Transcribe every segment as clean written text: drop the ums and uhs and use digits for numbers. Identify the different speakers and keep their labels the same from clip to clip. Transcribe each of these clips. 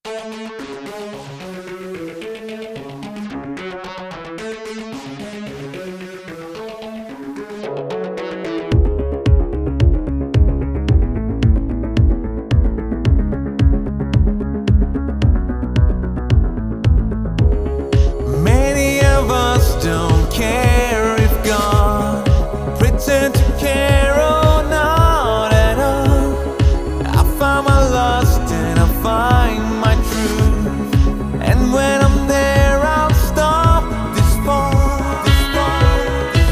Speaker 1: Many of us don't care if God pretend to care or not at all. I find my lust and I find my truth, and when I'm there I'll stop this fall, this fall,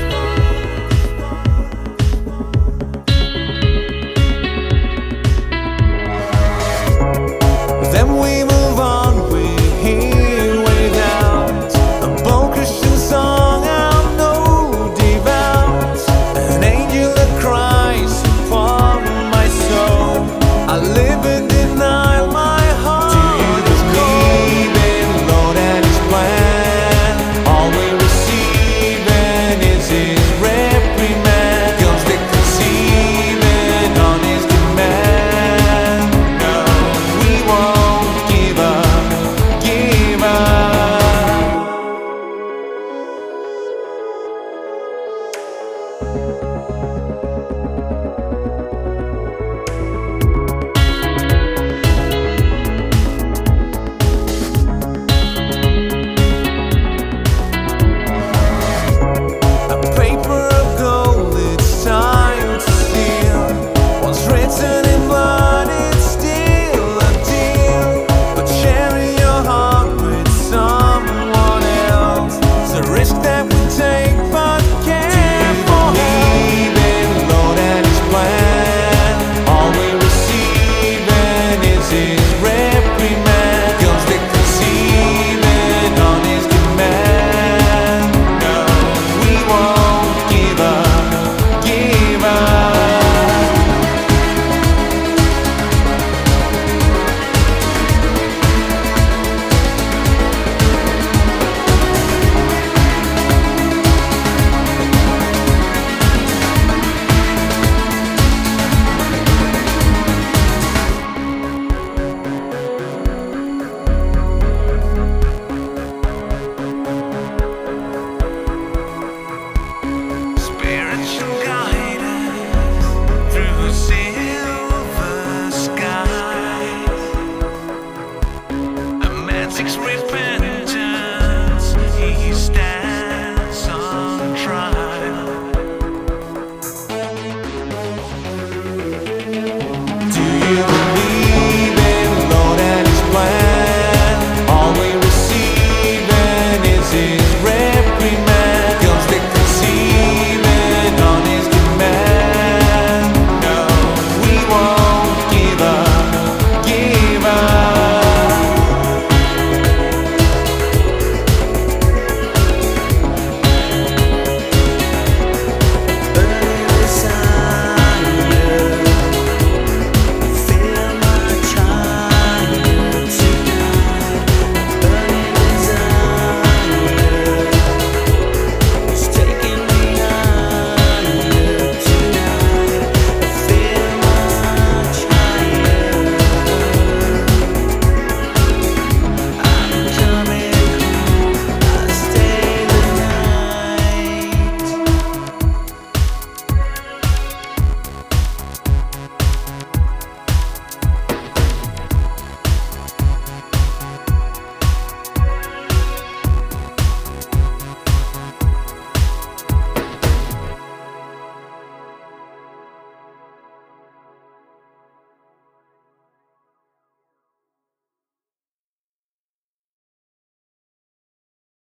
Speaker 1: this fall. Then we move on, we hear without a bold Christian song I'll know devout, an angel that cries upon my soul. I live in denial, my heart is cold. In Lord and His plan, all we're receiving is His reprimand, 'cause they're conceiving on His command. No, we won't give up, give up. A paper of gold, it's time to steal. What's written in blood, it's still a deal. But sharing your heart with someone else, it's a risk that we take, but care for Him. In Lord and His plan, all we're receiving is His reprimand, 'cause they're conceiving on His command. No, we won't give up, give up. Spiritual guidance through silver skies, a magic's